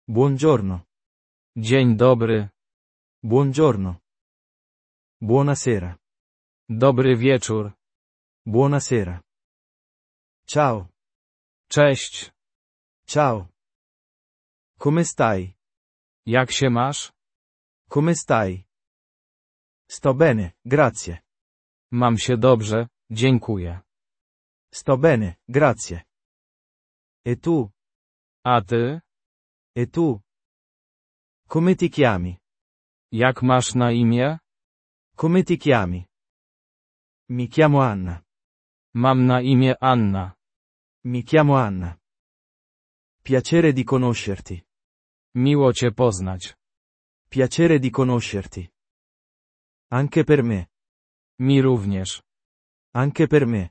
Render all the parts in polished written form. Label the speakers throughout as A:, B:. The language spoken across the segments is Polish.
A: Buongiorno.
B: Dzień dobry.
A: Buongiorno. Buonasera.
B: Dobry wieczór.
A: Buonasera. Ciao.
B: Cześć.
A: Ciao. Come stai?
B: Jak się masz?
A: Come stai? Sto bene, grazie.
B: Mam się dobrze, dziękuję.
A: Sto bene, grazie. E tu?
B: A ty?
A: E tu? Come ti chiami?
B: Jak masz na imię?
A: Come ti chiami? Mi chiamo Anna.
B: Mam na imię Anna.
A: Mi chiamo Anna. Piacere di conoscerti.
B: Miło cię poznać.
A: Piacere di conoscerti. Anche per me.
B: Mi również.
A: Anche per me.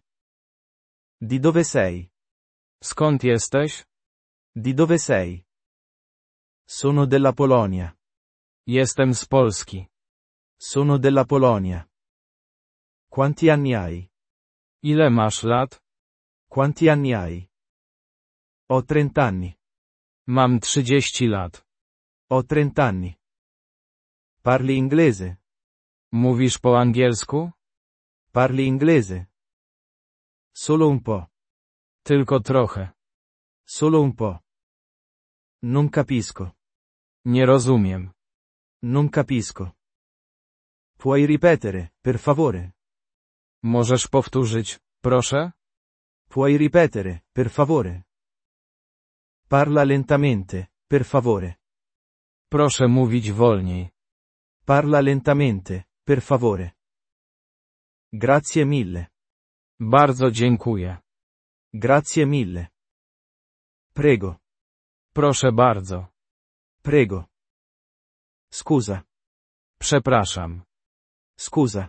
A: Di dove sei?
B: Skąd jesteś?
A: Di dove sei? Sono della Polonia.
B: Jestem z Polski.
A: Sono della Polonia. Quanti anni hai?
B: Ile masz lat?
A: Quanti anni hai? Ho 30 anni.
B: Mam 30 lat.
A: Ho 30 anni. Parli inglese?
B: Mówisz po angielsku?
A: Parli inglese? Solo un po'.
B: Tylko trochę.
A: Solo un po'. Non capisco.
B: Nie rozumiem.
A: Non capisco. Puoi ripetere, per favore?
B: Możesz powtórzyć, proszę?
A: Puoi ripetere, per favore? Parla lentamente, per favore.
B: Proszę mówić wolniej.
A: Parla lentamente, per favore. Grazie mille.
B: Bardzo dziękuję.
A: Grazie mille. Prego.
B: Proszę bardzo.
A: Prego. Scusa.
B: Przepraszam.
A: Scusa.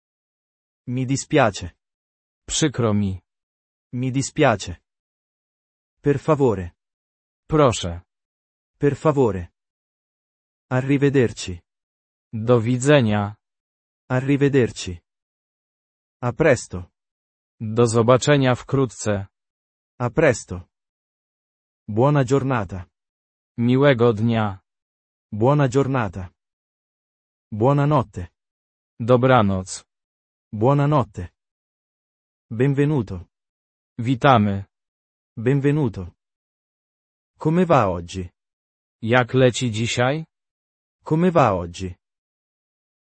A: Mi dispiace.
B: Przykro mi.
A: Mi dispiace. Per favore.
B: Proszę.
A: Per favore. Arrivederci.
B: Do widzenia.
A: Arrivederci. A presto.
B: Do zobaczenia wkrótce.
A: A presto. Buona giornata.
B: Miłego dnia.
A: Buona giornata. Buonanotte.
B: Dobranoc.
A: Buonanotte. Benvenuto.
B: Witamy.
A: Benvenuto. Come va oggi?
B: Jak leci dzisiaj?
A: Come va oggi?